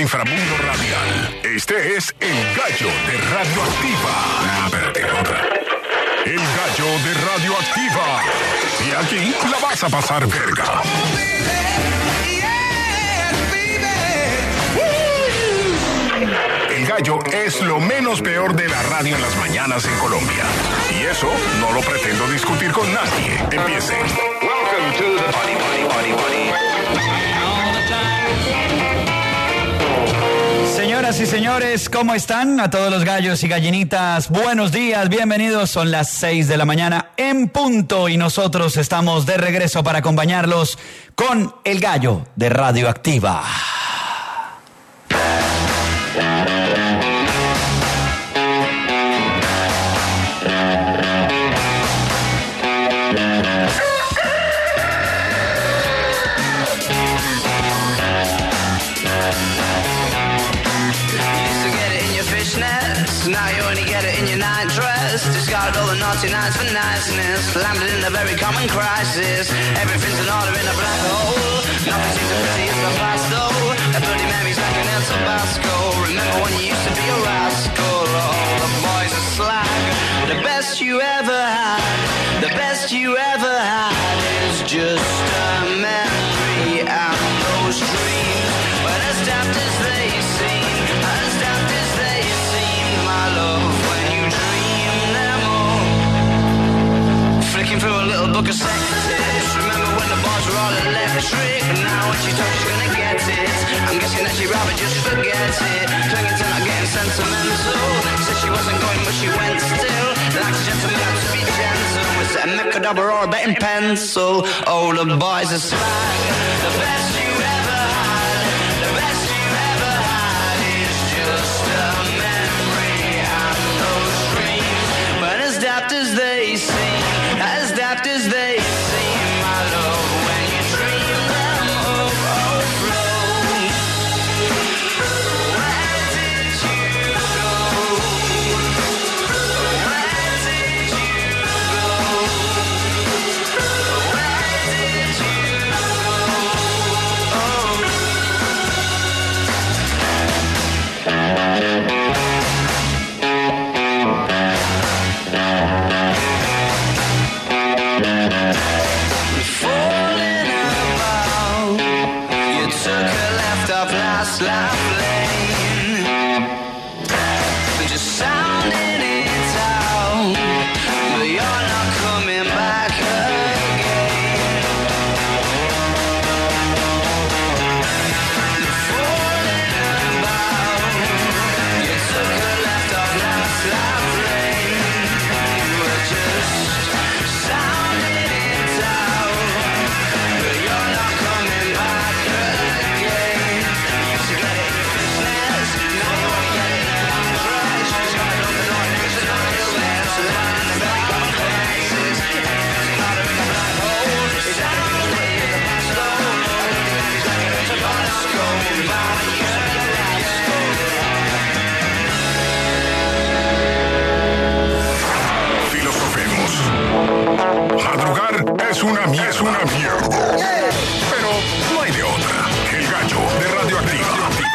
inframundo radial. Este es El Gallo de Radioactiva. Espérate, otra. El Gallo de Radioactiva. Y aquí la vas a pasar verga. El Gallo es lo menos peor de la radio en las mañanas en Colombia. Y eso no lo pretendo discutir con nadie. Empiece. Welcome to the party. Señoras y señores, ¿cómo están? A todos los gallos y gallinitas, buenos días, bienvenidos. Son las 6 de la mañana en punto y nosotros estamos de regreso para acompañarlos con El Gallo de Radioactiva. Now you only get it in your night dress. Discarded all the naughty nights for niceness. Landed in a very common crisis. Everything's in order in a black hole. Nothing seems to pity in the past though. A bloody memory's like an El Tabasco. Remember when you used to be a rascal? Oh, the boys are slag. The best you ever had. The best you ever had is just a memory and those dreams. But as daft as they seem, as daft as they seem, my love, when you dream them all. Flicking through a little book of sex tips. Remember when the bars were all electric? Now when she told she's gonna get it, I'm guessing that she'd rather just forget it. Clinging to not getting sentimental. Said she wasn't going but she went still. Like a gentleman got to be gentle. Was it a Macadabra or a betting pencil? Oh, the boys are slag. The best you ever had. The best you ever had is just a memory and those dreams. But as daft as they seem, as daft as they seem, my love, when you dream them overflow. Where did you go? Where did you go? Where did you falling about? You took a left off last life lane, just sounding it out, but you're not coming back again. Falling about, you took a left off last life lane, you were just sounding it out, but you're not coming back again. You used to get it in your business, now you only get it in a long dress. She's got it on the noise, it's an honest so the man in the very common places. Everything's not in the black hole. It's out of the way of the past though. I don't think he's like it, it's a Tabasco. Filosofemos. Madrugar es una mierda. Pero no hay de otra. El Gallo de Radioactiva.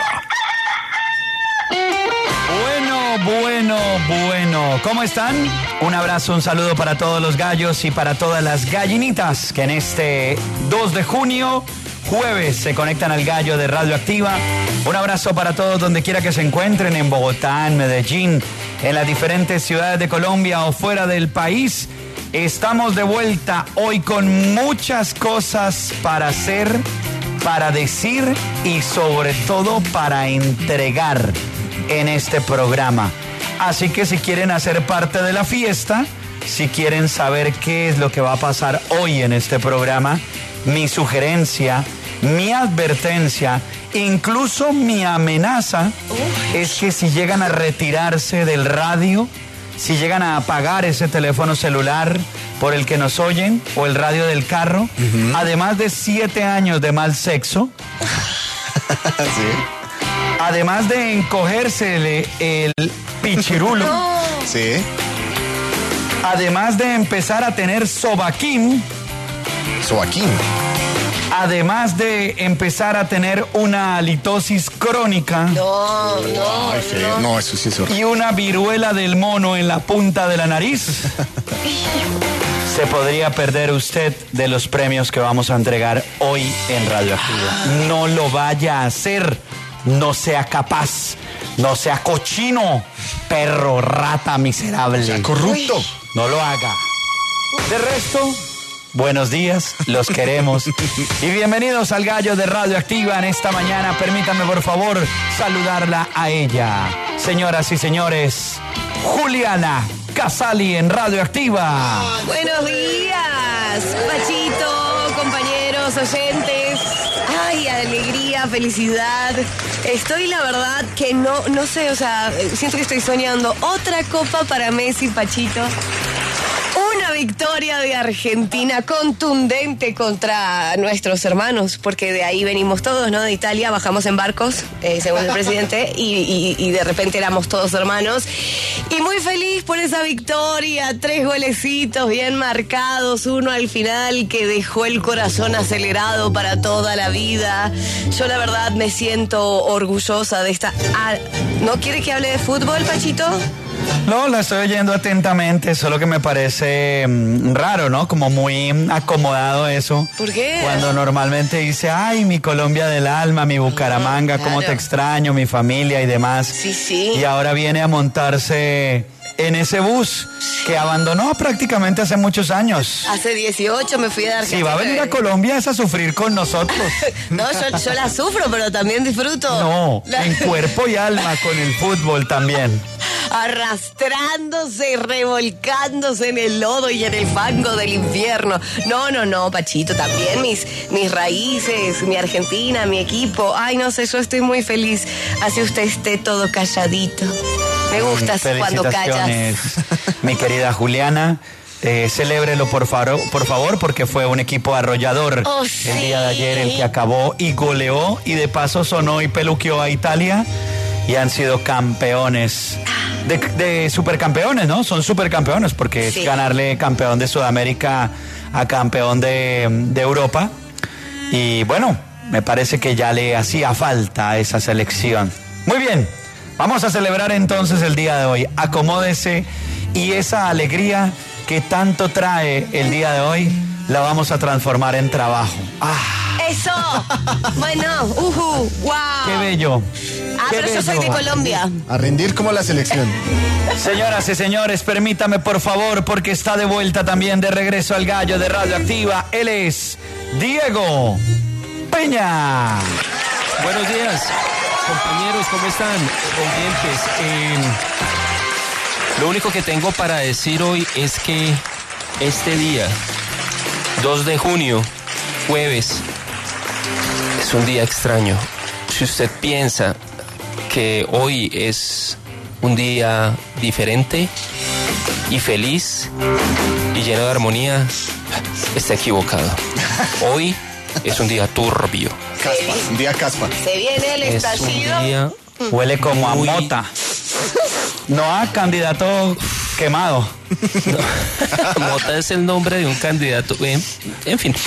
Bueno, ¿cómo están? Un abrazo, un saludo para todos los gallos y para todas las gallinitas que en este 2 de junio, jueves, se conectan al Gallo de Radioactiva. Un abrazo para todos donde quiera que se encuentren, en Bogotá, en Medellín, en las diferentes ciudades de Colombia o fuera del país. Estamos de vuelta hoy con muchas cosas para hacer, para decir y sobre todo para entregar en este programa. Así que si quieren hacer parte de la fiesta, si quieren saber qué es lo que va a pasar hoy en este programa, mi sugerencia, mi advertencia, incluso mi amenaza es que si llegan a retirarse del radio, si llegan a apagar ese teléfono celular por el que nos oyen o el radio del carro, además de 7 años de mal sexo, Sí. además de encogérsele el pichirulo, Sí. además de empezar a tener sobaquín, Soaquín. además de empezar a tener una halitosis crónica Ay, feo. No, eso sí es horrible. y una viruela del mono en la punta de la nariz, se podría perder usted de los premios que vamos a entregar hoy en Radioactiva. No lo vaya a hacer, no sea capaz, no sea cochino, perro, rata miserable. Sea corrupto. No lo haga. De resto, buenos días, los queremos. Y bienvenidos al Gallo de Radioactiva en esta mañana. Permítanme, por favor, saludarla a ella. Señoras y señores, Juliana Casali en Radioactiva. Buenos días, Pachito, compañeros, oyentes. Ay, alegría, felicidad. Estoy, la verdad, que no sé, o sea, siento que estoy soñando. Otra copa para Messi, Pachito. Una victoria de Argentina contundente contra nuestros hermanos, porque de ahí venimos todos, ¿no? De Italia, bajamos en barcos, según el presidente, y de repente éramos todos hermanos. Y muy feliz por esa victoria, 3 golecitos bien marcados, uno al final que dejó el corazón acelerado para toda la vida. Yo la verdad me siento orgullosa de esta... ¿No quiere que hable de fútbol, Pachito? No, la estoy oyendo atentamente, solo que me parece raro, ¿no? Como muy acomodado eso. ¿Por qué? Cuando normalmente dice, ay, mi Colombia del alma, mi Bucaramanga, Claro. cómo te extraño, mi familia y demás. Sí, sí. Y ahora viene a montarse en ese bus que abandonó prácticamente hace muchos años. Hace 18 me fui de Argentina. Si va a venir a Colombia es a sufrir con nosotros. No, yo la sufro, pero también disfruto. No, en cuerpo y alma con el fútbol también. Arrastrándose y revolcándose en el lodo y en el fango del infierno. No, Pachito, también mis raíces, mi Argentina, mi equipo. Ay, no sé, yo estoy muy feliz. Así usted esté todo calladito. Me gusta cuando callas. Felicitaciones, mi querida Juliana. Celébrelo por favor, porque fue un equipo arrollador Oh, el sí. día de ayer el que acabó y goleó y de paso sonó y peluqueó a Italia y han sido campeones de supercampeones, ¿no? Son supercampeones porque Sí. es ganarle campeón de Sudamérica a campeón de Europa y bueno, me parece que ya le hacía falta a esa selección. Muy bien, vamos a celebrar entonces el día de hoy. Acomódese y esa alegría que tanto trae el día de hoy la vamos a transformar en trabajo. ¡Ah! ¡Eso! Bueno, wow. ¡Qué bello! ¡Qué Pero yo soy de bello! Colombia. A rendir como la selección. Señoras y señores, permítame por favor, porque está de vuelta también de regreso al Gallo de Radioactiva. Él es Diego Peña. Buenos días, compañeros, ¿cómo están? Oyentes, lo único que tengo para decir hoy es que este día, 2 de junio, jueves, es un día extraño. Si usted piensa que hoy es un día diferente y feliz y lleno de armonía, está equivocado. Hoy es un día turbio. Caspa, un día caspa. Se viene el Es un estallido. día Huele como a muy- mota. No a candidato quemado. Mota es el nombre de un candidato. En fin.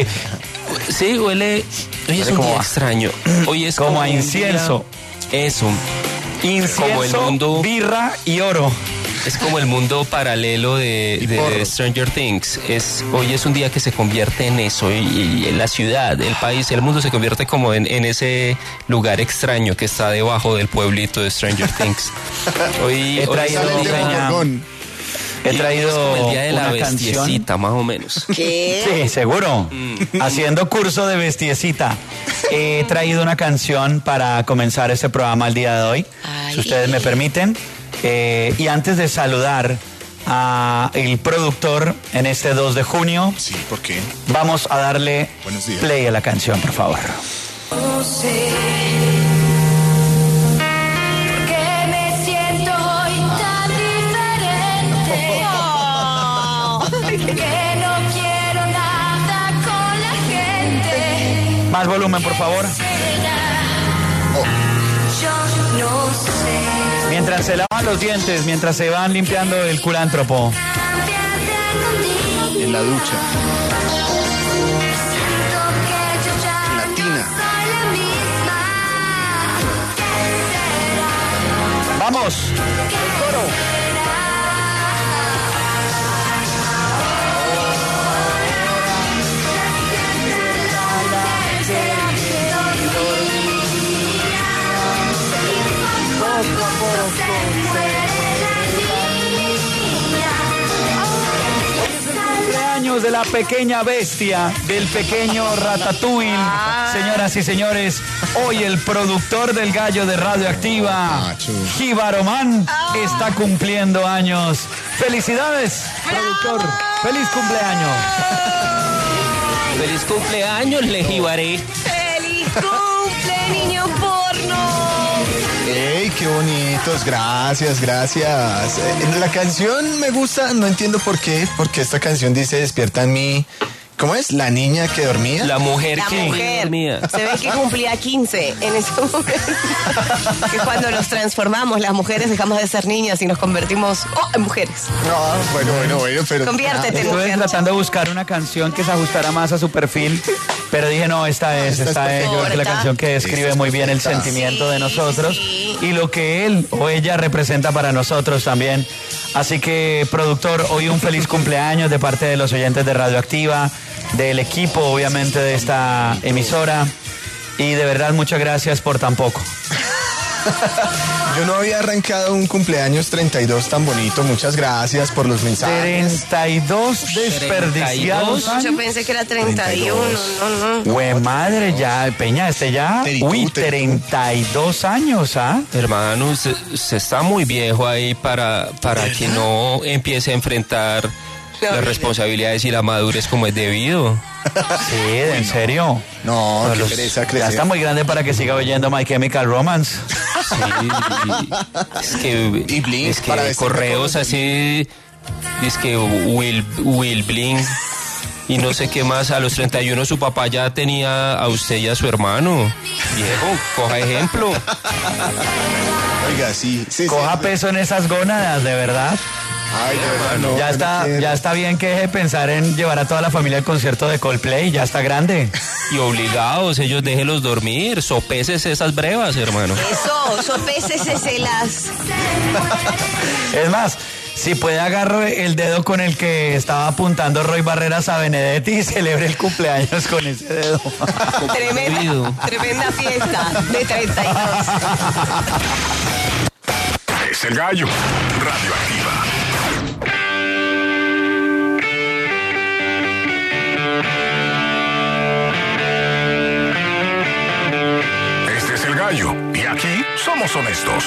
Sí, huele. Hoy es un como día a- extraño. Hoy es como a un incienso. día- Eso. Como el Incienso, mundo. birra y oro. Es como el mundo paralelo Y de porros. Stranger Things. Hoy es un día que se convierte en eso. Y la ciudad, el país, el mundo se convierte como en ese lugar extraño que está debajo del pueblito de Stranger Things. Hoy He traído es Sale un el día- Diego Peña. Gorgón. He es traído como el día de la una canción. bestiecita, más o menos. ¿Qué? Sí, seguro. Haciendo curso de bestiecita. He traído una canción para comenzar este programa el día de hoy. Ay. Si ustedes me permiten. Y antes de saludar a el productor en este 2 de junio, Sí, ¿por qué? vamos a darle Buenos días. play a la canción, por favor. No sé por qué me siento hoy tan diferente. Que no quiero nada con la gente. Más volumen, por favor. Yo no sé Mientras se lavan los dientes, mientras se van limpiando el culántropo. cambiarte contigo. En la ducha. Siento que ¡Vamos! Cumpleaños de la pequeña bestia, del pequeño Ratatouille. Señoras y señores, hoy el productor del Gallo de Radioactiva, Jíbaro Man, está cumpliendo años. ¡Felicidades, productor! ¡Feliz cumpleaños! ¡Feliz cumpleaños, le jibaré! ¡Feliz cumple, niño porno! ¡Ey, qué bonitos! Gracias, gracias. La canción me gusta, no entiendo por qué, porque esta canción dice despierta en mí. ¿Cómo es? ¿La niña que dormía? La mujer La que mujer. dormía. Se ve que cumplía 15 en ese momento. Que es cuando nos transformamos, las mujeres dejamos de ser niñas y nos convertimos en mujeres. No, bueno, pero... Conviértete en Estuve mujer. tratando de buscar una canción que se ajustara más a su perfil, pero dije, no, esta es. Yo creo que la canción que describe muy bien el sentimiento de nosotros y lo que él o ella representa para nosotros también. Así que, productor, hoy un feliz cumpleaños de parte de los oyentes de Radioactiva, del equipo, obviamente, de esta emisora. Y de verdad, muchas gracias por tan poco. Yo no había arrancado un cumpleaños 32 tan bonito. Muchas gracias por los mensajes. 32 desperdiciados. Yo pensé que era 31. No. Güey, madre, ya, Peña, ya. Uy, 32 años, ¿ah? Hermano, usted está muy viejo ahí para que no empiece a enfrentar las responsabilidades y la madurez como es debido. Sí, en serio. No, qué pereza Ya crecer. está muy grande para que siga oyendo My Chemical Romance. Sí, Y Blink, es para que decir correos cosas. así, es que Will Blink y no sé qué más. A los 31 su papá ya tenía a usted y a su hermano. Viejo, coja ejemplo. Oiga, sí. Coja peso en esas gónadas, de verdad. Ay, de verdad, no. Ya está bien que deje de pensar en llevar a toda la familia al concierto de Coldplay, ya está grande. Y obligados, ellos déjenlos dormir, sopeces esas brevas, hermano. Eso, sopéceselas. Es más, si puede agarre el dedo con el que estaba apuntando Roy Barreras a Benedetti y celebre el cumpleaños con ese dedo. Tremenda fiesta de 32. Es el Gallo. Radioactiva. Este es el Gallo. Y aquí somos honestos.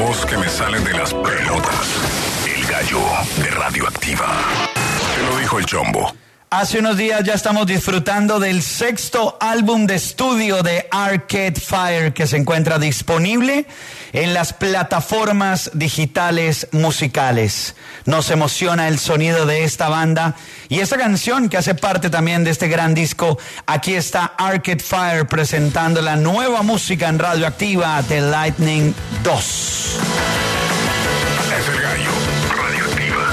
voz que me sale de las pelotas. El gallo de Radioactiva. Te lo dijo el Chombo. Hace unos días ya estamos disfrutando del 6º álbum de estudio de Arcade Fire, que se encuentra disponible en las plataformas digitales musicales. Nos emociona el sonido de esta banda y esta canción que hace parte también de este gran disco. Aquí está Arcade Fire presentando la nueva música en Radioactiva de Lightning 2. Es el gallo. Radioactiva.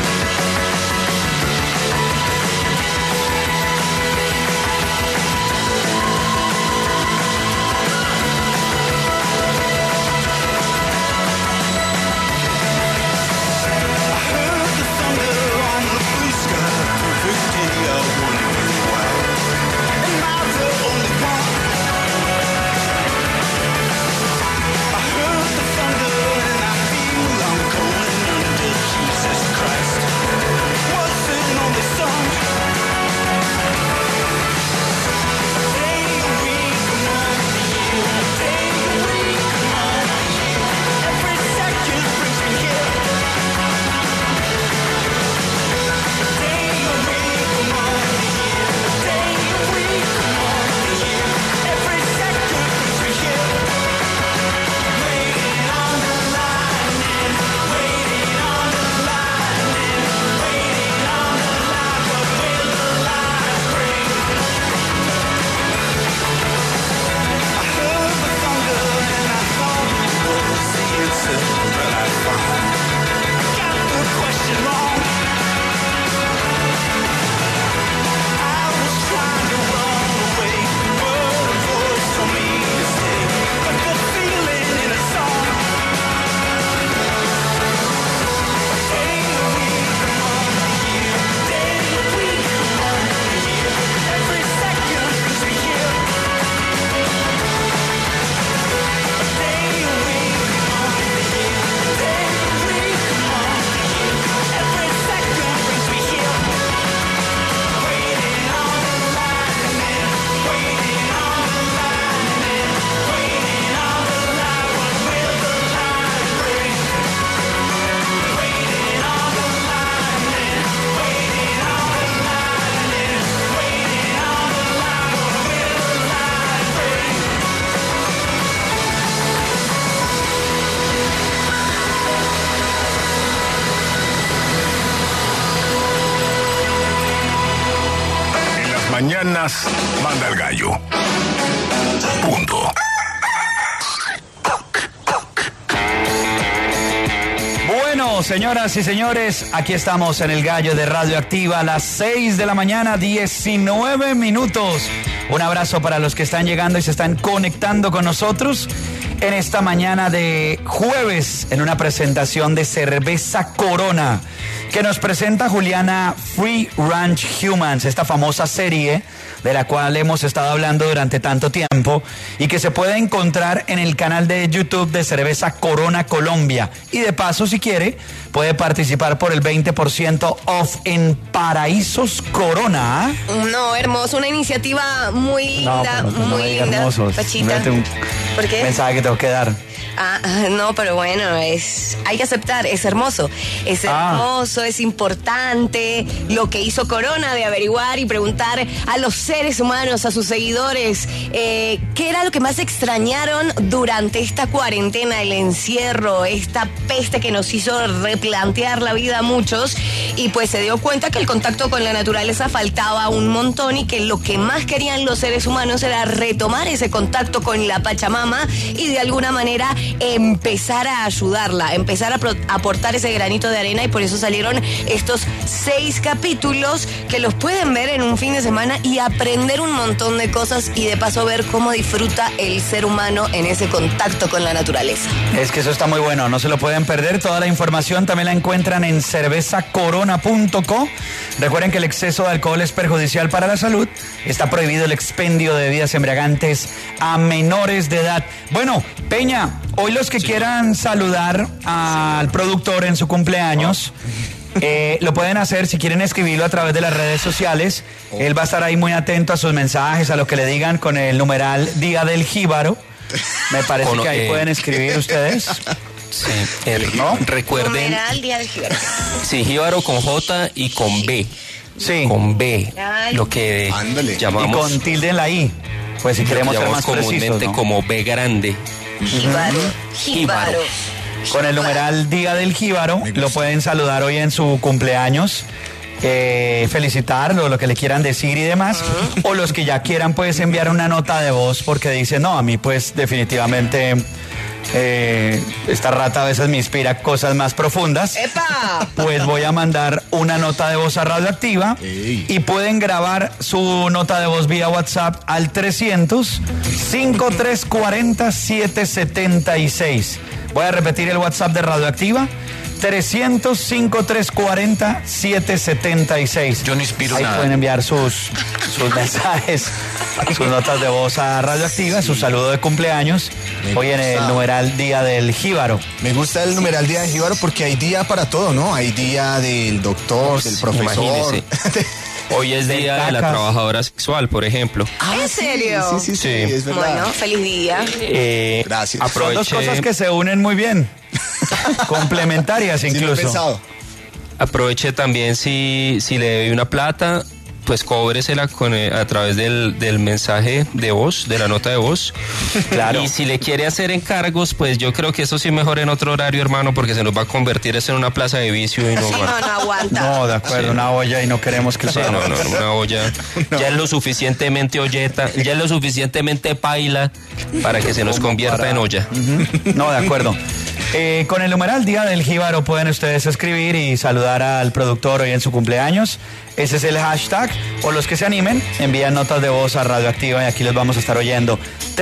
Mañanas manda el gallo. Punto. Bueno, señoras y señores, aquí estamos en el gallo de Radioactiva a las 6 de la mañana, 19 minutos. Un abrazo para los que están llegando y se están conectando con nosotros en esta mañana de jueves en una presentación de Cerveza Corona que nos presenta Juliana Free Range Humans, esta famosa serie de la cual hemos estado hablando durante tanto tiempo y que se puede encontrar en el canal de YouTube de Cerveza Corona Colombia. Y de paso, si quiere, puede participar por el 20% off en Paraísos Corona. No, hermoso, una iniciativa muy linda, muy linda. Hermoso. Pachita. ¿Por qué? Mensaje que tengo que dar. No, pero bueno, hay que aceptar, es hermoso, es importante lo que hizo Corona de averiguar y preguntar a los seres humanos, a sus seguidores, qué era lo que más extrañaron durante esta cuarentena, el encierro, esta peste que nos hizo replantear la vida a muchos, y pues se dio cuenta que el contacto con la naturaleza faltaba un montón y que lo que más querían los seres humanos era retomar ese contacto con la Pachamama y de alguna manera empezar a ayudarla, empezar a aportar ese granito de arena, y por eso salieron estos 6 capítulos que los pueden ver en un fin de semana y aprender un montón de cosas y de paso ver cómo disfruta el ser humano en ese contacto con la naturaleza. Es que eso está muy bueno, no se lo pueden perder. Toda la información también la encuentran en cervezacorona.co. Recuerden que el exceso de alcohol es perjudicial para la salud. Está prohibido el expendio de bebidas embriagantes a menores de edad. Bueno, Peña, hoy los que quieran saludar al productor en su cumpleaños, lo pueden hacer si quieren escribirlo a través de las redes sociales. Él va a estar ahí muy atento a sus mensajes, a lo que le digan con el numeral Día del Jíbaro. Me parece que ahí pueden escribir ustedes. Sí, ¿no? Recuerden, Numeral Día del Jíbaro. sí, jíbaro con J y con B. Sí. Con B, Ay. lo que Ándale. Y llamamos, con tilde en la I. Pues si queremos ser más precisos, comúnmente ¿no? como B grande. Jíbaro. Jíbaro. Con el numeral Día del Jíbaro, lo pueden saludar hoy en su cumpleaños, felicitarlo, lo que le quieran decir y demás, o los que ya quieran pues enviar una nota de voz porque dicen, no, a mí pues definitivamente esta rata a veces me inspira cosas más profundas. ¡Epa! Pues voy a mandar una nota de voz a Radioactiva y pueden grabar su nota de voz vía WhatsApp al 300-5340-776. Voy a repetir el WhatsApp de Radioactiva. 300-5340-776. Yo no inspiro Ahí nada. pueden enviar sus mensajes, sus notas de voz a Radioactiva, su saludo de cumpleaños. Hoy en el numeral Día del Jíbaro. Me gusta el numeral Día de Jíbaro porque hay día para todo, ¿no? Hay día del doctor, del profesor. Imagínese. Hoy es Día de la cacas. Trabajadora Sexual, por ejemplo. ¿En serio? Sí, Sí. es verdad. Bueno, feliz día. Gracias. Son dos Aproveche, cosas que se unen muy bien. Complementarias Sí, lo he incluso. pensado. aproveche también si le debe una plata, pues cóbresela a través del mensaje de voz, de la nota de voz. Claro. Y si le quiere hacer encargos, pues yo creo que eso sí mejor en otro horario, hermano, porque se nos va a convertir eso en una plaza de vicio y no Sí, va. no aguanta. No, de acuerdo, Sí. una olla y no queremos que Sí, sea. no, una olla. Ya es lo suficientemente olleta, ya es lo suficientemente paila para que se nos convierta en olla. No, de acuerdo. Con el numeral Día del Jíbaro pueden ustedes escribir y saludar al productor hoy en su cumpleaños. Ese es el hashtag. O los que se animen, envían notas de voz a Radioactiva y aquí los vamos a estar oyendo.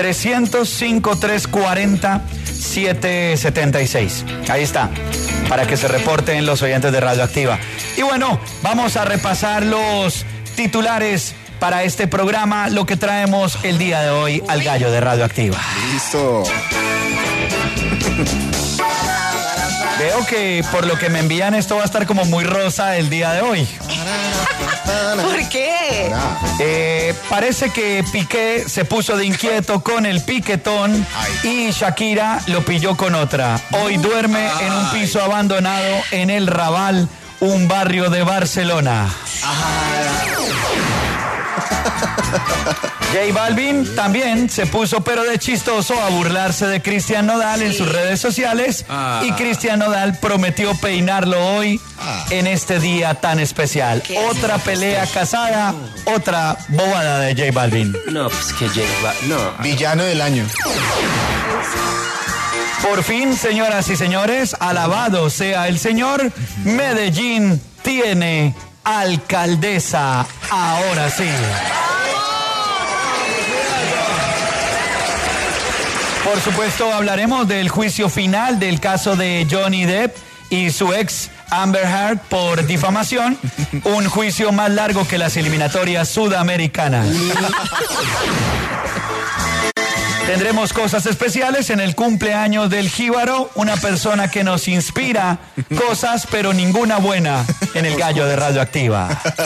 300-5340-776. Ahí está, para que se reporten los oyentes de Radioactiva. Y bueno, vamos a repasar los titulares para este programa, lo que traemos el día de hoy al gallo de Radioactiva. Listo. Veo que por lo que me envían esto va a estar como muy rosa el día de hoy. ¿Por qué? Parece que Piqué se puso de inquieto con el piquetón y Shakira lo pilló con otra. Hoy duerme en un piso abandonado en el Raval, un barrio de Barcelona. J Balvin también se puso pero de chistoso a burlarse de Cristian Nodal en sus redes sociales y Cristian Nodal prometió peinarlo hoy en este día tan especial. Otra pelea casada, otra bobada de J Balvin. No, pues que lleva. No. Villano del año. Por fin, señoras y señores, alabado sea el Señor, Medellín tiene alcaldesa. Ahora sí. Por supuesto, hablaremos del juicio final del caso de Johnny Depp y su ex Amber Heard por difamación. Un juicio más largo que las eliminatorias sudamericanas. Tendremos cosas especiales en el cumpleaños del Jíbaro, una persona que nos inspira cosas, pero ninguna buena, en el gallo de Radioactiva.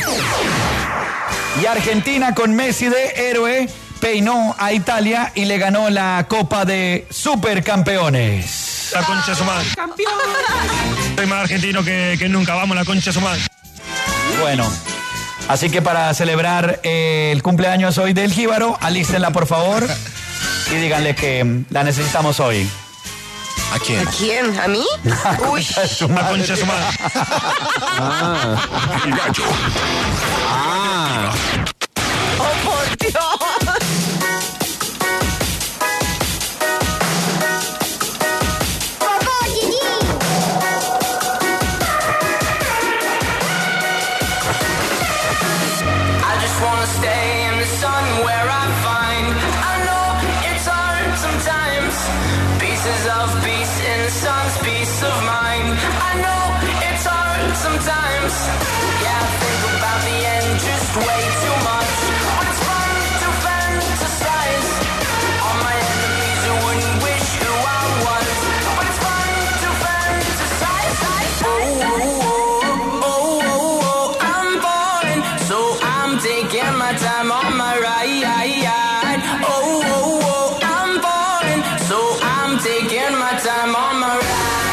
Y Argentina con Messi de héroe peinó a Italia y le ganó la Copa de Supercampeones. La concha de su madre. ¡Campeón! Soy más argentino que nunca. Vamos, la concha de su madre. Bueno, así que para celebrar el cumpleaños hoy del Jíbaro, alístenla por favor y díganle que la necesitamos hoy. ¿A quién? ¿A quién? ¿A mí? Uy. La concha de su madre. El gallo. ¡Oh, por Dios! I just wanna stay in the sun where I find I know it's hard sometimes. Pieces of peace in the sun's peace of mind. I know it's hard sometimes. Yeah, I think about the end just way too much. But it's fun to fantasize. All my enemies who wouldn't wish who I was. But it's fun to fantasize. Oh, oh, oh, oh, oh, I'm falling, so I'm taking my time on my ride. Oh, oh, oh, I'm falling, so I'm taking my time on my ride.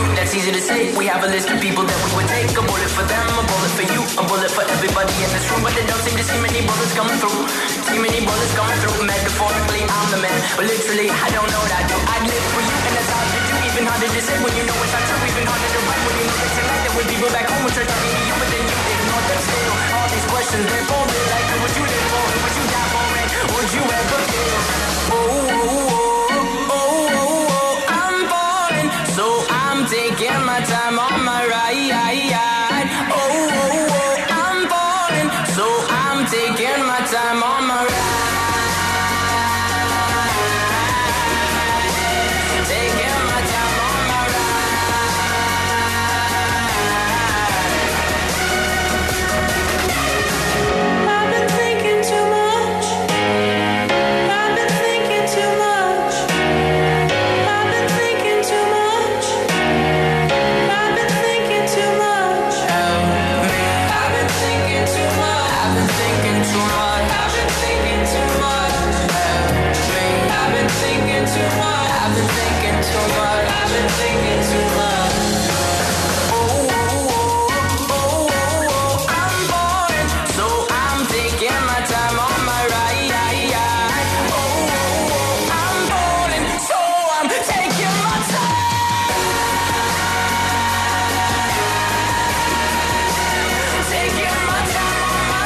you, that's easy to say. We have a list of people that we would take. A bullet for them, a bullet for you, a bullet for everybody in this room. But they don't seem to see many bullets coming through. See many bullets coming through. Metaphorically, I'm the man, but literally, I don't know what I do. I live for you, and that's hard to do. Even harder to say when you know it's not true. Even harder to write when you know that you're like that. When people back home will try talking to you, but then you ignore them still. All these questions, they're for me. Like, who would you live for? Who would you die for? And would you ever kill? Oh, oh, oh, oh, oh, I'm falling, so I'm taking my time on my ride. Oh, oh, oh, I'm falling, so I'm taking my time on my ride. Taking my time on my ride. I've been thinking too much. I've been thinking too much. I've been thinking too much. I've been thinking too much. I've been thinking too much. I've been thinking too much. I've been thinking too much. I've been thinking too much. I've been thinking too much. I've been thinking too much. Oh, oh, oh, oh, oh, I'm bored, so I'm taking my time on my ride. Oh, oh, oh, I'm bored, so I'm taking my time. Taking my time on my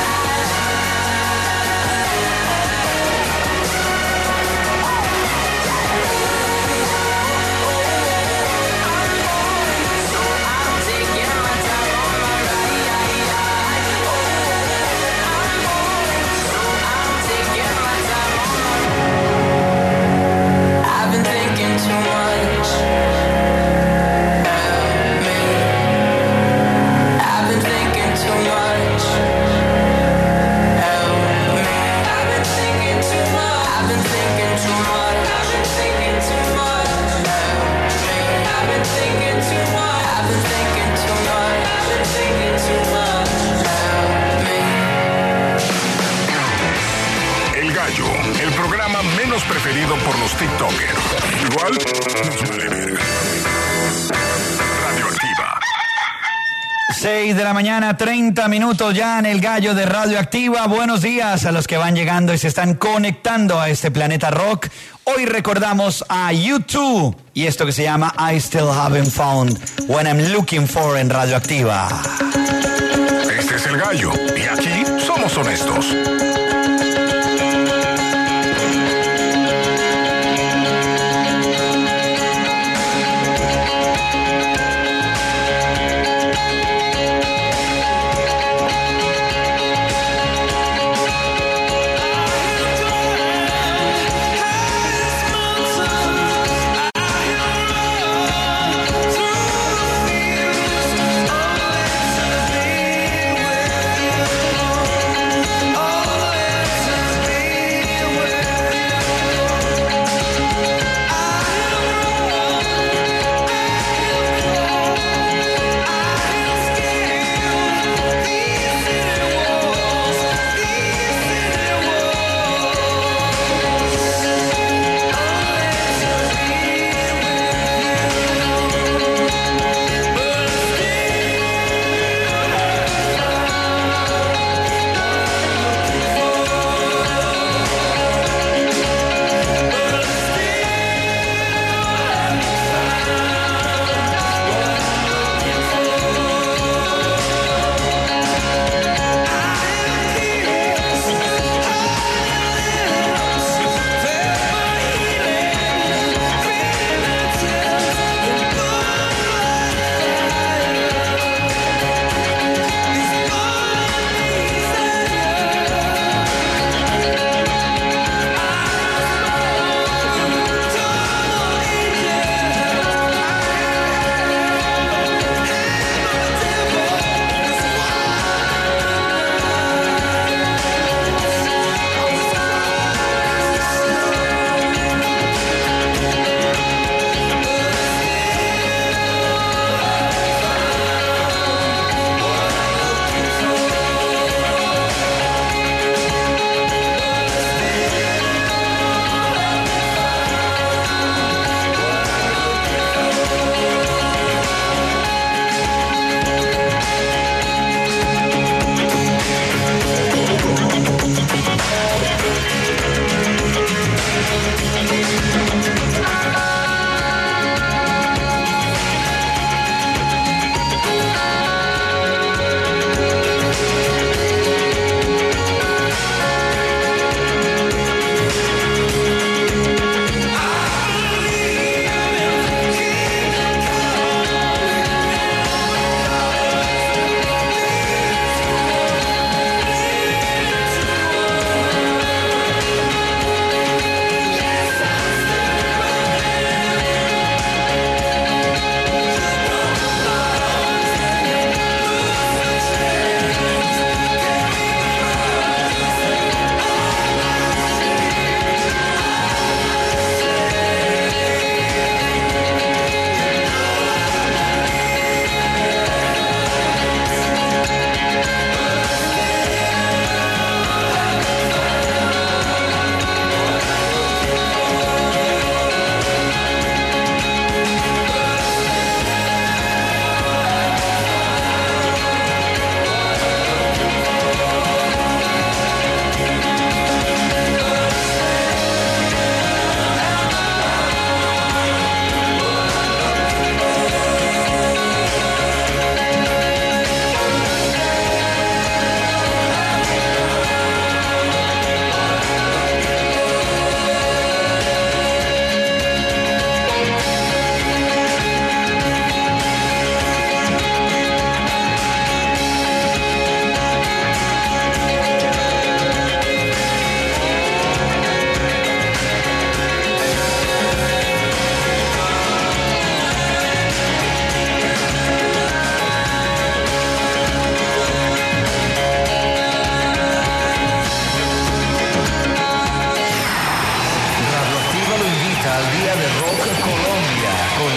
I've been thinking too much. Help me. I've been thinking too much. Help me. I've been thinking too much. I've been thinking too much. I've been thinking too much. Help me. I've been thinking too much. I've been thinking too much. I've been thinking too much. Help me. El Gallo, el programa menos preferido por los TikTokers. Igual, nos vale verga. Radioactiva. 6 de la mañana, 30 minutos ya en el Gallo de Radioactiva. Buenos días a los que van llegando y se están conectando a este planeta rock. Hoy recordamos a U2 y esto que se llama I Still Haven't Found What I'm Looking For en Radioactiva. Este es el Gallo y aquí somos honestos. Oh,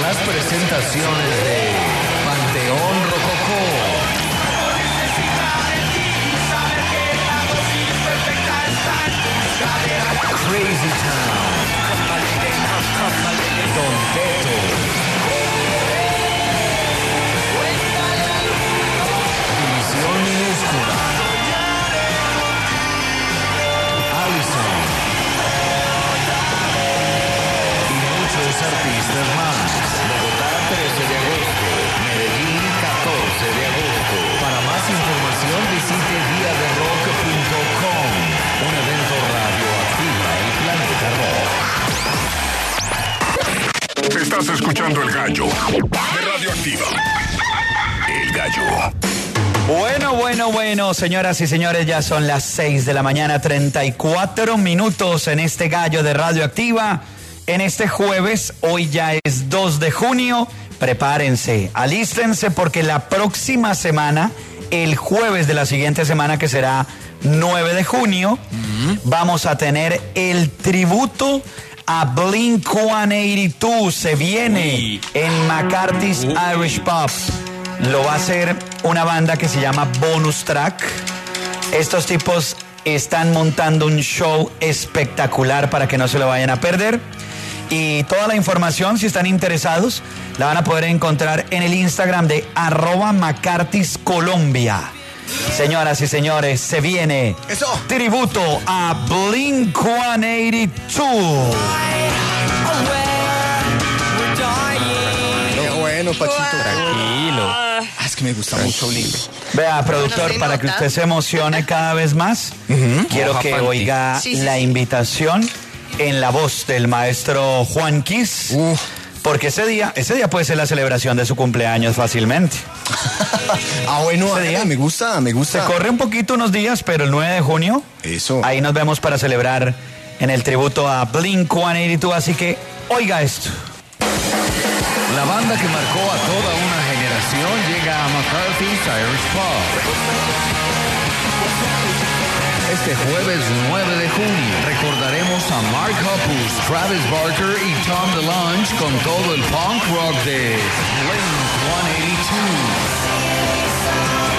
las presentaciones de Panteón Rococó. Crazy Town. Don Teto. División Minúscula. Allison. Y muchos artistas más. Bogotá, 13 de agosto. Medellín, 14 de agosto. Para más información visite diaderock.com. Un evento radioactiva, el planeta rock. Estás escuchando El Gallo de Radioactiva. El Gallo. Bueno, señoras y señores, ya son las 6 de la mañana, 34 minutos en este Gallo de Radioactiva. En este jueves, hoy ya es 2 de junio, prepárense, alístense porque la próxima semana, el jueves de la siguiente semana que será 9 de junio, vamos a tener el tributo a Blink-182. Se viene en McCarthy's Irish Pub. Lo va a hacer una banda que se llama Bonus Track. Estos tipos están montando un show espectacular para que no se lo vayan a perder. Y toda la información, si están interesados, la van a poder encontrar en el Instagram de @McCarthy'sColombia. Señoras y señores, se viene tributo a Blink-182. Qué bueno, Pachito. Tranquilo. Es que me gusta mucho Blink. Vea, productor, para que usted se emocione cada vez más, quiero Moja que Panty. oiga la invitación en la voz del maestro Juan Kiss, porque ese día puede ser la celebración de su cumpleaños fácilmente. Bueno, Ese día me gusta. Se corre un poquito unos días, pero el 9 de junio, Eso. ahí nos vemos para celebrar en el tributo a Blink-182, así que oiga esto. La banda que marcó a toda una generación llega a McCarthy's Irish Pub. Este jueves 9 de junio recordaremos a Mark Hoppus, Travis Barker y Tom DeLonge con todo el punk rock de Blink-182.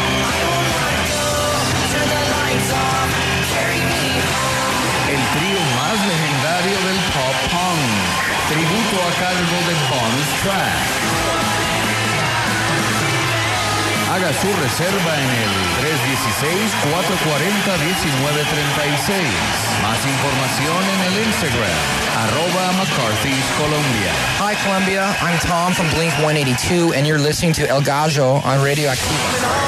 El trío más legendario del pop punk. Tributo a cargo de Bonus Track. Haga su reserva en el 316-440-1936. Más información en el Instagram, @McCarthy's Colombia. Hi, Colombia. I'm Tom from Blink-182, and you're listening to El Gallo on Radioactiva.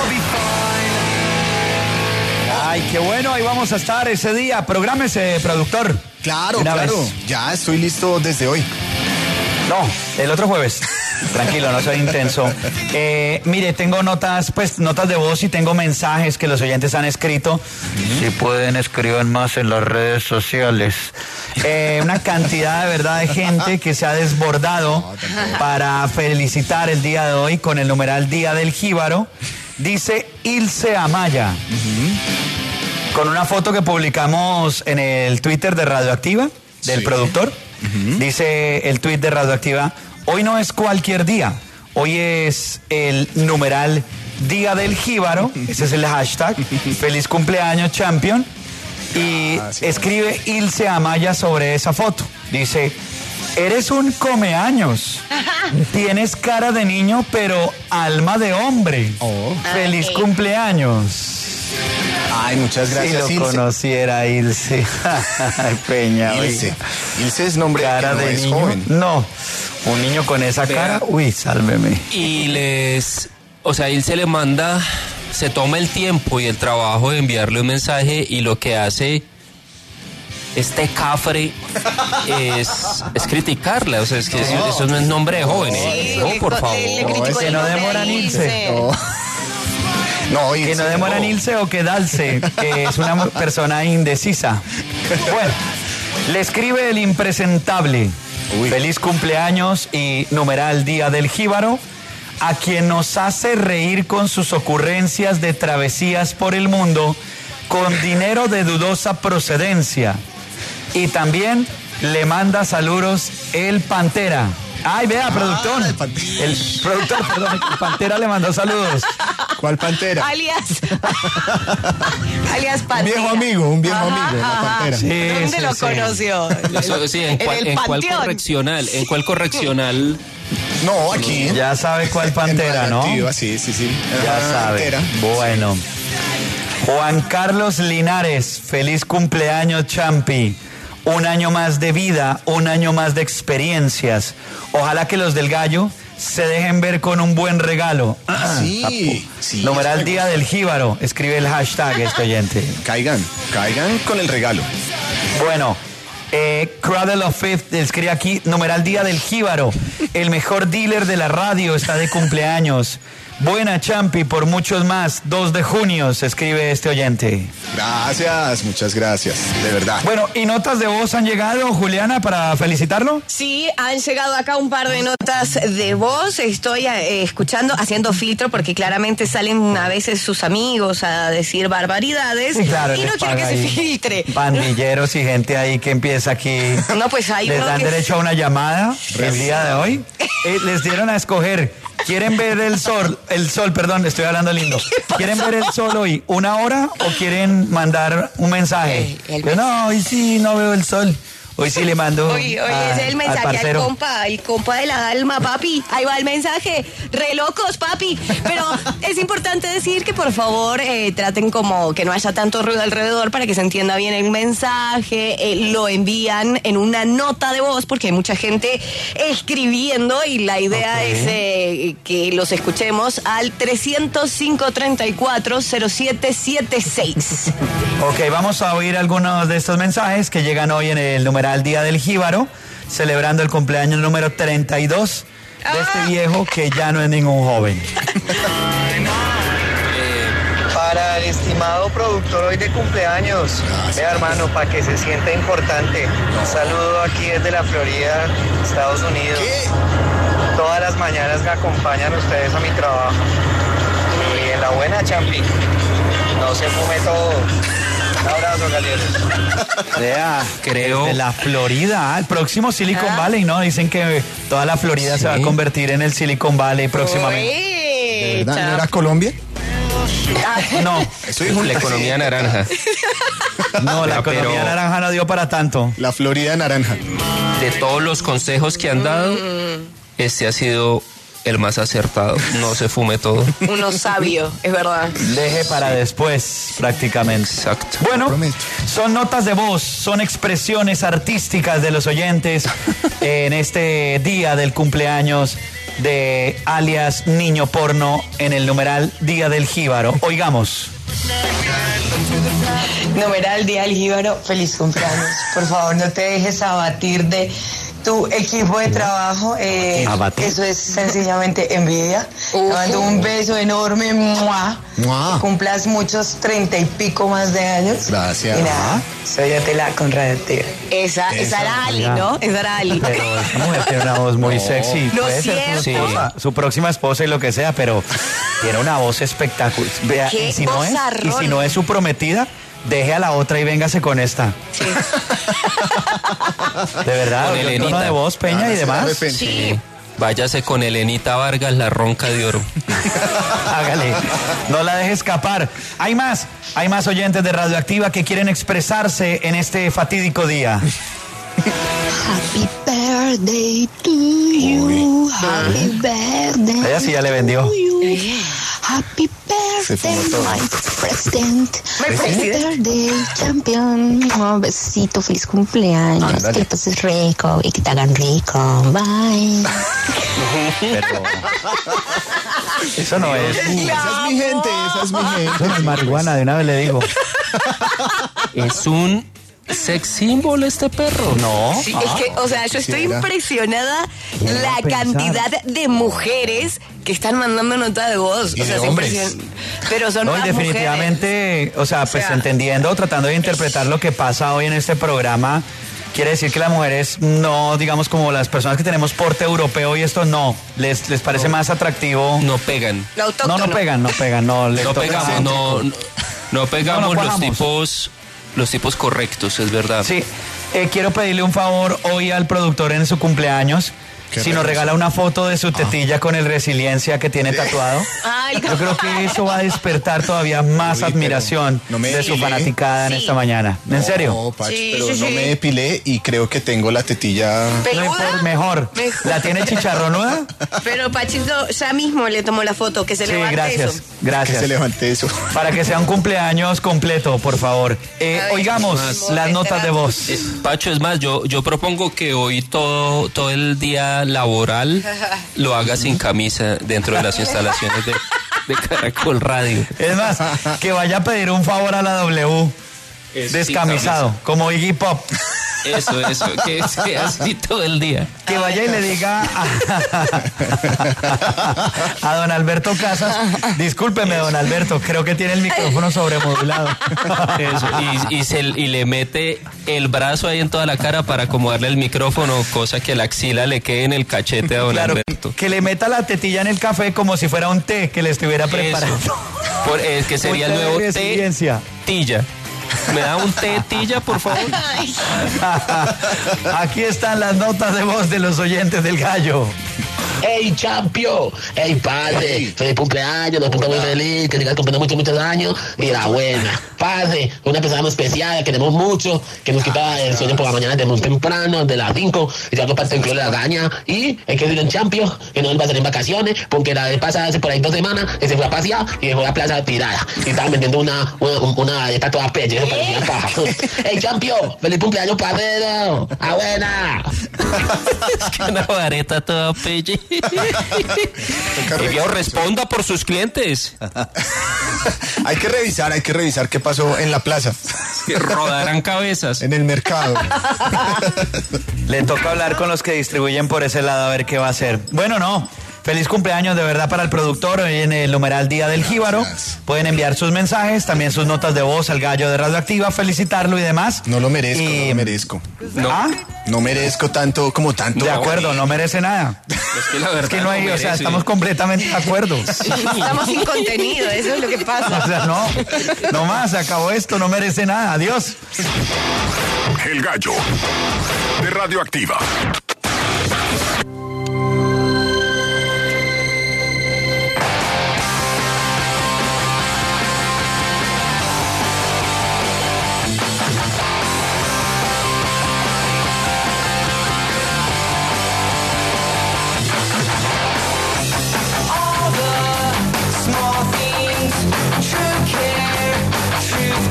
Ay, qué bueno, ahí vamos a estar ese día. Prográmese, productor. Claro, Una claro. vez. Ya estoy listo desde hoy. No, el otro jueves. Tranquilo, no soy intenso. Mire, tengo notas de voz y tengo mensajes que los oyentes han escrito. Si pueden, escriban más en las redes sociales. Una cantidad de verdad de gente que se ha desbordado para felicitar el día de hoy con el numeral Día del Jíbaro. Dice Ilse Amaya. Con una foto que publicamos en el Twitter de Radioactiva, del productor. Dice el tweet de Radioactiva: hoy no es cualquier día, hoy es el numeral Día del Jíbaro, ese es el hashtag, feliz cumpleaños champion, y escribe Ilse Amaya sobre esa foto, dice: eres un comeaños, tienes cara de niño pero alma de hombre, feliz cumpleaños. Ay, muchas gracias, Si lo Ilse. conociera Ilse. Peña, Ilse. oiga. Ilse es nombre Cara que no de es niño. joven. No, un niño con esa cara, uy, sálveme. Y Ilse le manda, se toma el tiempo y el trabajo de enviarle un mensaje y lo que hace este cafre es criticarla, o sea, es que eso no es nombre de jóvenes. No, por favor. Que no demoran Ilse. No, Que Ilse, no demoran Ilse o que Dalce, que es una persona indecisa. Bueno, le escribe el impresentable. Feliz cumpleaños y numeral Día del Jíbaro, a quien nos hace reír con sus ocurrencias de travesías por el mundo con dinero de dudosa procedencia. Y también le manda saludos el Pantera. Ay, vea, productor. el Pantera. El productor, perdón, el Pantera le mandó saludos. ¿Cuál Pantera? Alias Pantera. Un viejo amigo, la Pantera. Sí, ¿Dónde sí, lo sí. conoció? Eso, sí, ¿en cuál Panteón. correccional? ¿En cuál correccional? No, aquí. Ya sabe cuál Pantera, ¿no? Radioactiva, sí. Ya Ajá, sabe. Pantera. Bueno. Juan Carlos Linares, feliz cumpleaños, Champi. Un año más de vida, un año más de experiencias. Ojalá que los del Gallo se dejen ver con un buen regalo. Sí. Numeral Día del Jíbaro. Escribe el hashtag este oyente. Caigan con el regalo. Bueno, Cradle of Fifth escribe aquí, numeral Día del Jíbaro. El mejor dealer de la radio está de cumpleaños. Buena, Champi, por muchos más. 2 de junio, se escribe este oyente. Gracias, muchas gracias, de verdad. Bueno, ¿y notas de voz han llegado, Juliana, para felicitarlo? Sí, han llegado acá un par de notas de voz. Estoy escuchando, haciendo filtro, porque claramente salen a veces sus amigos a decir barbaridades. Sí, claro, y no les quiero que paga se ahí filtre. Pandilleros y gente ahí que empieza aquí. No, pues hay Les uno dan que derecho a una llamada el día de hoy. Les dieron a escoger. ¿Quieren ver el sol, perdón, estoy hablando lindo? ¿Quieren ver el sol hoy 1 hora o quieren mandar un mensaje? No, hoy sí no veo el sol. Hoy sí le mando Oye, ese es el mensaje al compa de la alma, papi. Ahí va el mensaje. Re locos, papi. Pero es importante decir que por favor traten como que no haya tanto ruido alrededor para que se entienda bien el mensaje. Lo envían en una nota de voz porque hay mucha gente escribiendo y la idea es que los escuchemos al 305-34-0776. Ok, vamos a oír algunos de estos mensajes que llegan hoy en el numeral Día del Jíbaro, celebrando el cumpleaños número 32 de este viejo que ya no es ningún joven. Para el estimado productor hoy de cumpleaños, vea hermano, para que se sienta importante, un saludo aquí desde la Florida, Estados Unidos. Todas las mañanas me acompañan ustedes a mi trabajo. Y en la buena, Champi, no se fume todo. Un abrazo, galleros. Sea, creo. De la Florida, el próximo Silicon Valley, ¿no? Dicen que toda la Florida se va a convertir en el Silicon Valley próximamente. ¿De verdad? ¿No era Colombia? No, Eso dijo La economía naranja. no, la economía naranja no dio para tanto. La Florida naranja. De todos los consejos que han dado, este ha sido el más acertado. No se fume todo. Uno sabio, es verdad. Deje para después, prácticamente. Exacto. Bueno, son notas de voz, son expresiones artísticas de los oyentes en este día del cumpleaños de alias Niño Porno en el numeral Día del Jíbaro. Oigamos. Numeral Día del Jíbaro, feliz cumpleaños. Por favor, no te dejes abatir de tu equipo de trabajo. Eso es sencillamente envidia. Te mando un beso enorme. ¡Mua! Que cumplas muchos 30 y pico más de años. Gracias. Y nada, soy Atela con Radioactiva. Esa era Ali, ¿no? Esa era Ali. Pero esa mujer tiene una voz muy sexy. No Puede es ser su cierto. esposa, su próxima esposa y lo que sea, pero tiene una voz espectacular. Vea, Qué y si vozarrón. no es su prometida, deje a la otra y véngase con esta. Sí. De verdad, Con el Elenita. tono de voz, Peña y demás. Sí. Váyase con Elenita Vargas, la ronca de oro. Hágale, no la deje escapar. Hay más oyentes de Radioactiva que quieren expresarse en este fatídico día. Happy birthday to you. Happy birthday. Ella sí ya le vendió. to you. Happy birthday, my president. Happy birthday, champion. Un besito, feliz cumpleaños. Que le pases rico y que te hagan rico. Bye. Pero eso no es. Esa es mi gente, esa es mi gente. Eso no es marihuana, de una vez le digo. Es un sex symbol este perro. No. Sí, es que, o sea, yo estoy impresionada la cantidad de mujeres que están mandando nota de voz. Y O sea, de es hombres. impresionante. Pero son No, y más definitivamente, o sea, pues sea, entendiendo, tratando de interpretar lo que pasa hoy en este programa, quiere decir que las mujeres no, digamos, como las personas que tenemos porte europeo y esto no, les parece más atractivo. No pegan. mujeres. Lo autóctono. No pegan, les No toca pegamos, acento. no pegamos cuajamos. los tipos correctos, es verdad. Sí, quiero pedirle un favor hoy al productor en su cumpleaños. si nos regala una foto de su tetilla con el Resiliencia que tiene tatuado. Ay, Yo creo que eso va a despertar todavía más admiración de su fanaticada en esta mañana. ¿En serio? No, Pachi, pero no me depilé y creo que tengo la tetilla... ¿Peluda? Mejor. ¿La tiene chicharronuda? Pero Pachito ya mismo le tomó la foto, que se levante eso. Gracias. Que se levante eso. Para que sea un cumpleaños completo, por favor. Oigamos las notas de voz. Pacho, es más, yo propongo que hoy todo el día laboral lo haga sin camisa dentro de las instalaciones de Caracol Radio. Es más, que vaya a pedir un favor a la W. Descamisado, como Iggy Pop. Eso, que sea así todo el día. Que vaya y le diga a don Alberto Casas, discúlpeme, don Alberto, creo que tiene el micrófono sobremodulado. Eso, y le mete el brazo ahí en toda la cara para acomodarle el micrófono, cosa que la axila le quede en el cachete a don Alberto. Que le meta la tetilla en el café como si fuera un té que le estuviera preparando. Que sería el nuevo té tilla. ¿Me da un té tilla, por favor? Aquí están las notas de voz de los oyentes del Gallo. ¡Ey, Champio! ¡Ey, padre! ¡Feliz cumpleaños! Nos ponemos muy feliz, que sigas cumpliendo muchos años. Y la buena. Padre, una persona muy especial, que queremos mucho, que nos quita el sueño por la mañana de muy temprano, de las 5, y ya parte del club de la gaña. Y hay que ir en Champio, que no va a ser en vacaciones, porque la vez pasada, hace por ahí 2 semanas, y se fue a pasear y dejó la plaza tirada. Y estaban vendiendo una esta toda pelle, eso parecía paja. ¡Ey, Champio! ¡Feliz cumpleaños, padrero! ¡A buena! Es que una vareta toda pelle. Que Dios responda por sus clientes. Hay que revisar qué pasó en la plaza. Que rodarán cabezas. En el mercado. Le toca hablar con los que distribuyen por ese lado a ver qué va a hacer. Bueno, no. Feliz cumpleaños de verdad para el productor hoy en el numeral Día del Jíbaro. Pueden enviar sus mensajes, también sus notas de voz al Gallo de Radioactiva, felicitarlo y demás. No lo merezco, No merezco tanto como tanto. De acuerdo, no merece nada. Es que no hay, o sea, estamos completamente de acuerdo. Estamos sin contenido, eso es lo que pasa. O sea, no más, se acabó esto, no merece nada. Adiós. El Gallo de Radioactiva.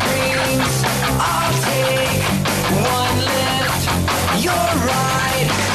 You're right.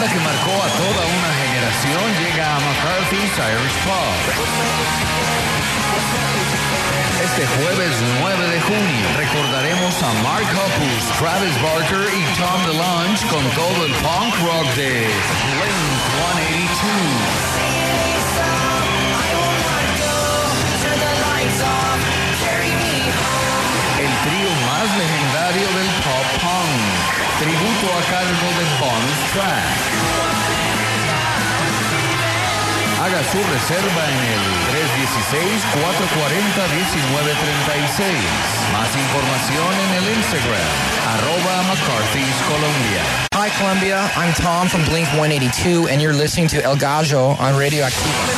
banda que marcó a toda una generación llega a McCarthy's Irish Pub. Este jueves 9 de junio recordaremos a Mark Hoppus, Travis Barker y Tom DeLonge con todo el punk rock de Blink-182. El trío más legendario del pop punk, tributo a cargo de Bonus Track. Haga su reserva en el 316-440-1936. Más información en el Instagram, @McCarthy's Colombia. Hi Colombia, I'm Tom from Blink-182 and you're listening to El Gallo on Radio Activa.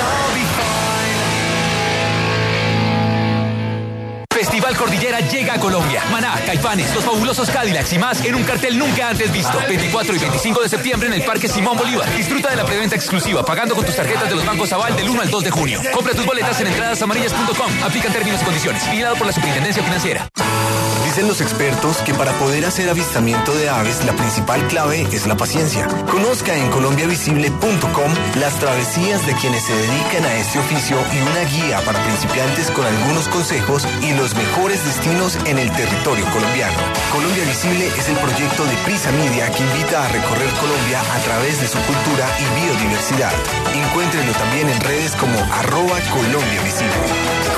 Festival Cordillera llega a Colombia. Maná, Caifanes, Los Fabulosos Cadillacs y más en un cartel nunca antes visto. 24 y 25 de septiembre en el Parque Simón Bolívar. Disfruta de la preventa exclusiva pagando con tus tarjetas de los bancos Aval del 1 al 2 de junio. Compra tus boletas en entradasamarillas.com. Aplican términos y condiciones. Vigilado por la Superintendencia Financiera. Dicen los expertos que para poder hacer avistamiento de aves, la principal clave es la paciencia. Conozca en colombiavisible.com las travesías de quienes se dedican a este oficio y una guía para principiantes con algunos consejos y los mejores destinos en el territorio colombiano. Colombia Visible es el proyecto de Prisa Media que invita a recorrer Colombia a través de su cultura y biodiversidad. Encuéntrenlo también en redes como @ColombiaVisible.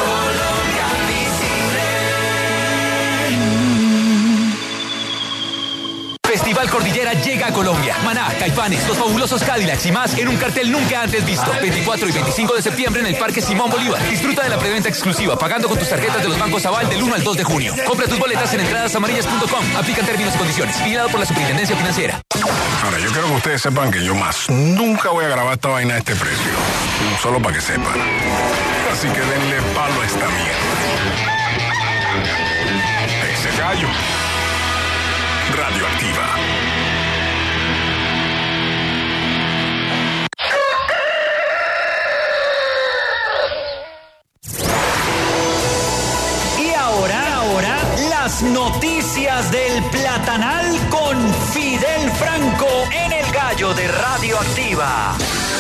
Festival Cordillera llega a Colombia. Maná, Caifanes, Los Fabulosos Cadillacs y más en un cartel nunca antes visto. 24 y 25 de septiembre en el Parque Simón Bolívar. Disfruta de la preventa exclusiva pagando con tus tarjetas de los bancos Aval del 1 al 2 de junio. Compra tus boletas en entradasamarillas.com. Aplican términos y condiciones. Vigilado por la Superintendencia Financiera. Ahora, yo quiero que ustedes sepan que yo más nunca voy a grabar esta vaina a este precio. Solo para que sepan. Así que denle palo a esta mierda. Ese gallo. Radioactiva. Y ahora, las noticias del Platanal con Fidel Franco en el Gallo de Radioactiva.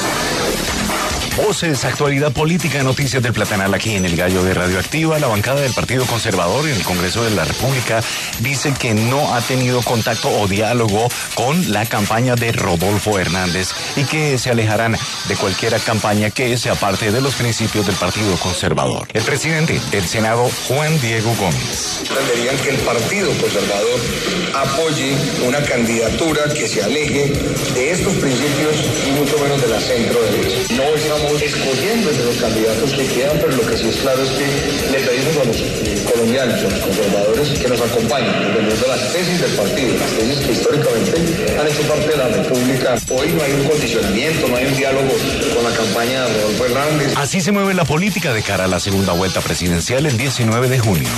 Voces, actualidad política, noticias del Platanal aquí en el Gallo de Radioactiva. La bancada del Partido Conservador en el Congreso de la República dice que no ha tenido contacto o diálogo con la campaña de Rodolfo Hernández y que se alejarán de cualquier campaña que sea parte de los principios del Partido Conservador. El presidente del Senado, Juan Diego Gómez. Entenderían que el Partido Conservador apoye una candidatura que se aleje de estos principios y mucho menos de la centro derecha. No estamos escogiendo entre los candidatos que quedan, pero lo que sí es claro es que le pedimos a los colombianos, a los conservadores, que nos acompañen, dependiendo de las tesis del partido, las tesis que históricamente han hecho parte de la República. Hoy no hay un condicionamiento, no hay un diálogo con la campaña de Rodolfo Hernández. Así se mueve la política de cara a la segunda vuelta presidencial el 19 de junio.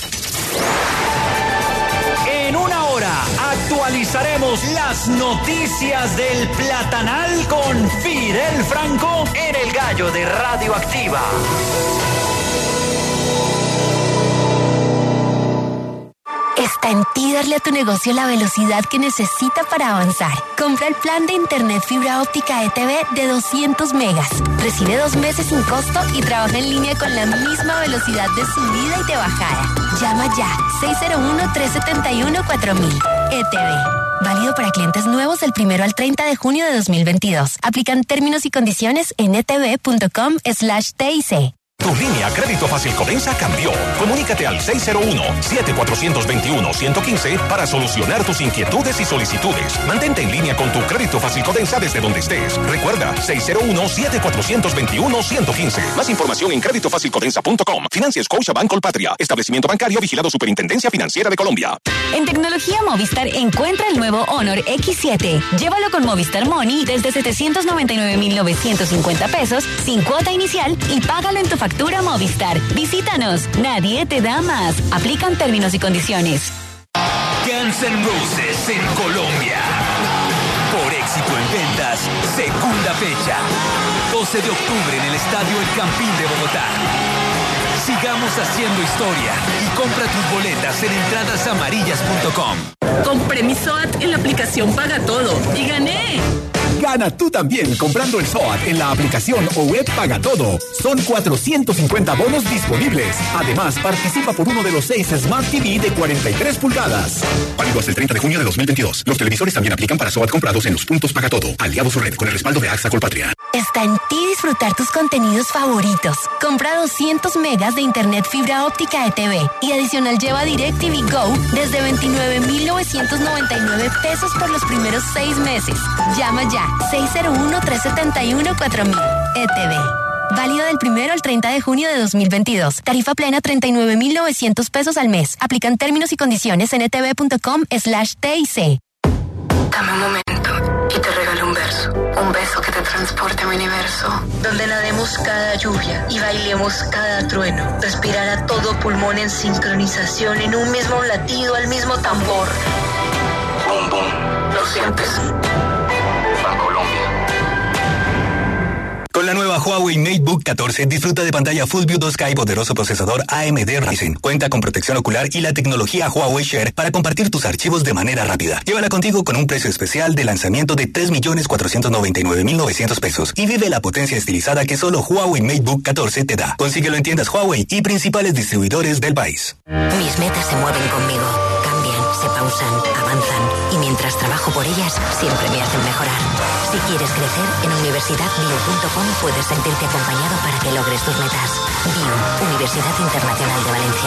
En una hora actualizaremos las noticias del Platanal con Fidel Franco en el Gallo de Radioactiva. Está en ti darle a tu negocio la velocidad que necesita para avanzar. Compra el plan de internet fibra óptica ETV de 200 megas. Recibe 2 meses sin costo y trabaja en línea con la misma velocidad de subida y de bajada. Llama ya 601-371-4000. ETV. Válido para clientes nuevos del 1 al 30 de junio de 2022. Aplican términos y condiciones en etv.com/TIC. Tu línea Crédito Fácil Codensa cambió. Comunícate al 601-7421-115 para solucionar tus inquietudes y solicitudes. Mantente en línea con tu Crédito Fácil Codensa desde donde estés. Recuerda, 601-7421-115. Más información en creditofacilcodensa.com. Financia Scotiabank Colpatria. Establecimiento bancario vigilado Superintendencia Financiera de Colombia. En Tecnología Movistar encuentra el nuevo Honor X7. Llévalo con Movistar Money desde 799,950 pesos, sin cuota inicial y págalo en tu factura Movistar. Visítanos. Nadie te da más. Aplican términos y condiciones. Guns N' Roses en Colombia. Por éxito en ventas, segunda fecha. 12 de octubre en el Estadio El Campín de Bogotá. Sigamos haciendo historia y compra tus boletas en entradasamarillas.com. Compré mi SOAT en la aplicación Paga Todo y gané. Gana tú también comprando el SOAT en la aplicación o web Paga Todo. Son 450 bonos disponibles. Además, participa por uno de los 6 Smart TV de 43 pulgadas. Válido hasta el 30 de junio de 2022. Los televisores también aplican para SOAT comprados en los puntos Paga Todo. Aliados Red, con el respaldo de AXA Colpatria. Está en ti disfrutar tus contenidos favoritos. Compra 200 megas de internet fibra óptica ETV y adicional lleva DirecTV Go desde 29,999 pesos por los primeros 6 meses. Llama ya 601-371-4000. ETV. Válido del 1 al 30 de junio de 2022. Tarifa plena 39,900 pesos al mes. Aplican términos y condiciones en etv.com/TIC. Dame un momento y te regalo un verso. Un beso que te transporte a mi universo. Donde nademos cada lluvia y bailemos cada trueno. Respirar a todo pulmón en sincronización, en un mismo latido, al mismo tambor. Boom, boom. ¿Lo sientes? Bancolombia. Con la nueva Huawei MateBook 14 disfruta de pantalla Full View 2K y poderoso procesador AMD Ryzen. Cuenta con protección ocular y la tecnología Huawei Share para compartir tus archivos de manera rápida. Llévala contigo con un precio especial de lanzamiento de 3,499,900 pesos y vive la potencia estilizada que solo Huawei MateBook 14 te da. Consíguelo en tiendas Huawei y principales distribuidores del país. Mis metas se mueven conmigo. Cambian, se pausan, avanzan y mientras trabajo por ellas siempre me hacen mejorar. Si quieres crecer, en universidadbio.com puedes sentirte acompañado para que logres tus metas. BIO, Universidad Internacional de Valencia.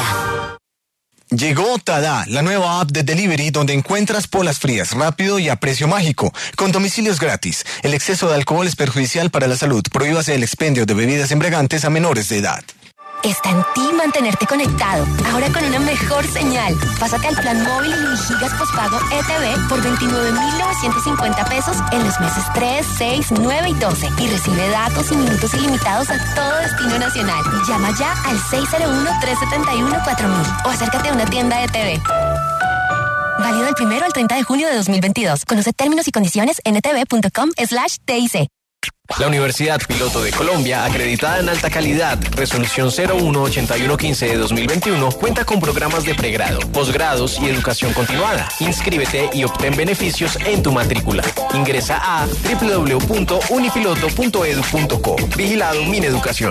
Llegó Tada, la nueva app de delivery donde encuentras polas frías rápido y a precio mágico, con domicilios gratis. El exceso de alcohol es perjudicial para la salud. Prohíbase el expendio de bebidas embriagantes a menores de edad. Está en ti mantenerte conectado, ahora con una mejor señal. Pásate al plan móvil y 1,000 gigas postpago ETV por 29,950 pesos en los meses 3, 6, 9 y 12 y recibe datos y minutos ilimitados a todo destino nacional. Llama ya al 601-371-4000 o acércate a una tienda ETV. Válido del 1 al 30 de junio de 2022. Conoce términos y condiciones en etv.com/TIC. La Universidad Piloto de Colombia, acreditada en alta calidad, resolución 018115 de 2021, cuenta con programas de pregrado, posgrados y educación continuada. Inscríbete y obtén beneficios en tu matrícula. Ingresa a www.unipiloto.edu.co. Vigilado Mineducación.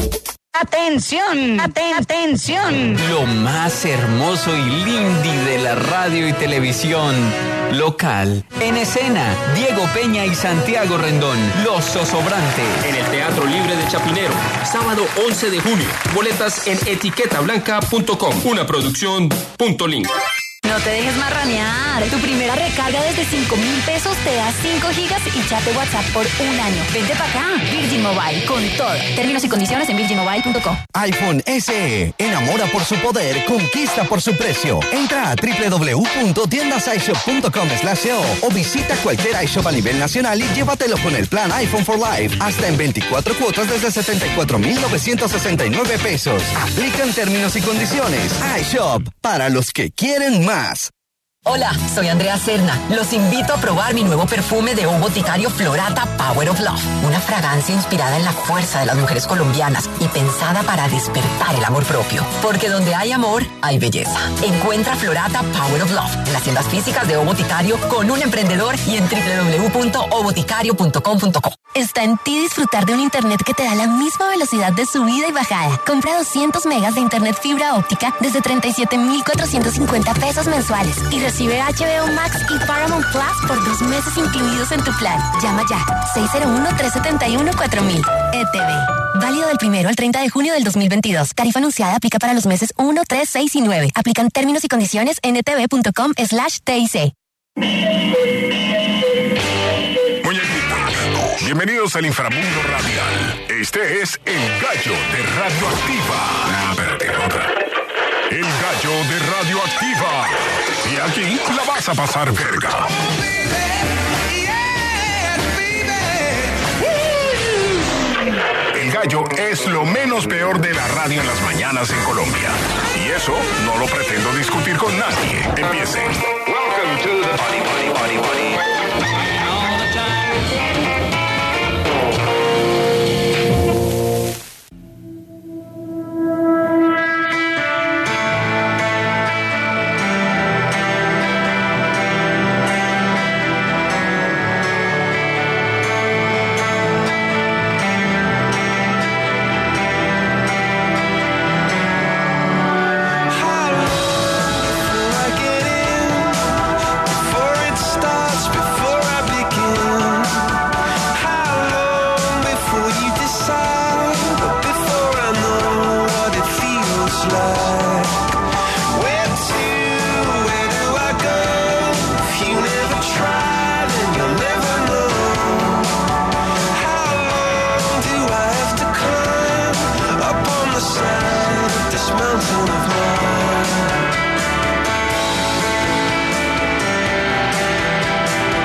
¡Atención! ¡Atención! Lo más hermoso y lindi de la radio y televisión local. En escena, Diego Peña y Santiago Rendón, Los Zosobrantes. En el Teatro Libre de Chapinero, sábado 11 de junio. Boletas en etiquetablanca.com. Una producción .link. No te dejes marranear. Tu primera recarga desde 5,000 pesos te da 5 gigas y chat de WhatsApp por un año. Vente para acá. Virgin Mobile, con todo. Términos y condiciones en virginmobile.com. iPhone SE. Enamora por su poder, conquista por su precio. Entra a www.tiendasishop.com/co o visita cualquier iShop a nivel nacional y llévatelo con el plan iPhone for Life. Hasta en 24 cuotas desde 74,969 pesos. Aplican términos y condiciones. iShop, para los que quieren más. Hola, soy Andrea Serna. Los invito a probar mi nuevo perfume de Un Boticario Florata Power of Love. Una fragancia inspirada en la fuerza de las mujeres colombianas y pensada para despertar el amor propio. Porque donde hay amor, hay belleza. Encuentra Florata Power of Love en las tiendas físicas de O Boticario con un emprendedor y en www.oboticario.com.co. Está en ti disfrutar de un internet que te da la misma velocidad de subida y bajada. Compra 200 megas de internet fibra óptica desde 37,450 pesos mensuales y recibe HBO Max y Paramount Plus por 2 meses incluidos en tu plan. Llama ya 601-371-4000. ETV. Válido del 1 al 30 de junio del 2022. Tarifa anunciada aplica para los meses 1, 3, 6 y 9. Aplican términos y condiciones en etv.com/TIC. Bienvenidos al inframundo radial. Este es El Gallo de Radioactiva. El Gallo de Radioactiva. Y aquí la vas a pasar verga. El Gallo es lo menos peor de la radio en las mañanas en Colombia. Y eso no lo pretendo discutir con nadie. Empiecen. Welcome to the Party.